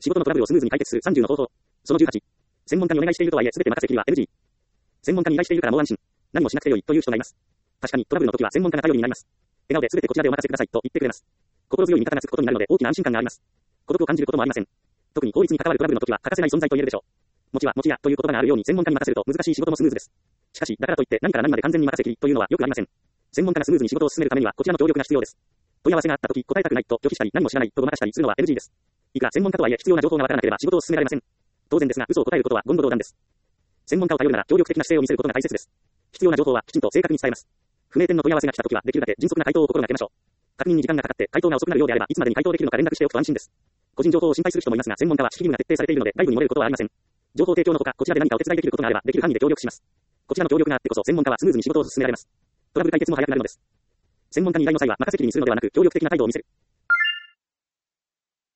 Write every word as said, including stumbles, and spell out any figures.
仕事のトラブルをスムーズに解決するさんじゅうの方法。そのじゅうはち。専門家にお願いしているとはいえ全て任せきりは エヌジー。専門家に依頼しているからもう安心。何もしなくてよいという人がいます。確かにトラブルの時は専門家が頼りになります。笑顔で全てこちらでお任せくださいと言ってくれます。心強い味方がつくことになるので大きな安心感があります。孤独を感じることもありません。特に法律に関わるトラブルの時は欠かせない存在と言えるでしょう。持ちは持ちやという言葉があるように専門家に任せると難しい仕事もスムーズです。しかし、だからといって何から何まで完全に任せきりというのはよくありません。専門家がスムーズに仕事を進めるためにはこちらの協力が必要です。問い合わせがあった時答えたくないと拒否したり何も知らないとごまかしたりするのは エヌジー です。いくら専門家とはいえ必要な情報がわからなければ仕事を進められません。当然ですが嘘を答えることは言語道断です。専門家を頼るなら協力的な姿勢を見せることが大切です。必要な情報はきちんと正確に伝えます。不明点の問い合わせが来た時はできるだけ迅速な回答を心がけましょう。確認に時間がかかって回答が遅くなるようであればいつまでに回答できるのか連絡しておくと安心です。個人情報を心配する人もいますが専門家は守秘義務が徹底されているので外部に漏れることはありません。情報提供のほかこちらで何かお手伝いできることがあればできる範囲で協力します。こちらの協力があってこそ専門家はスムーズに仕事を進められます。トラブル解決も早くなるのです。専門家に依頼の際は任せきりにするのではなく協力的な態度を見せる。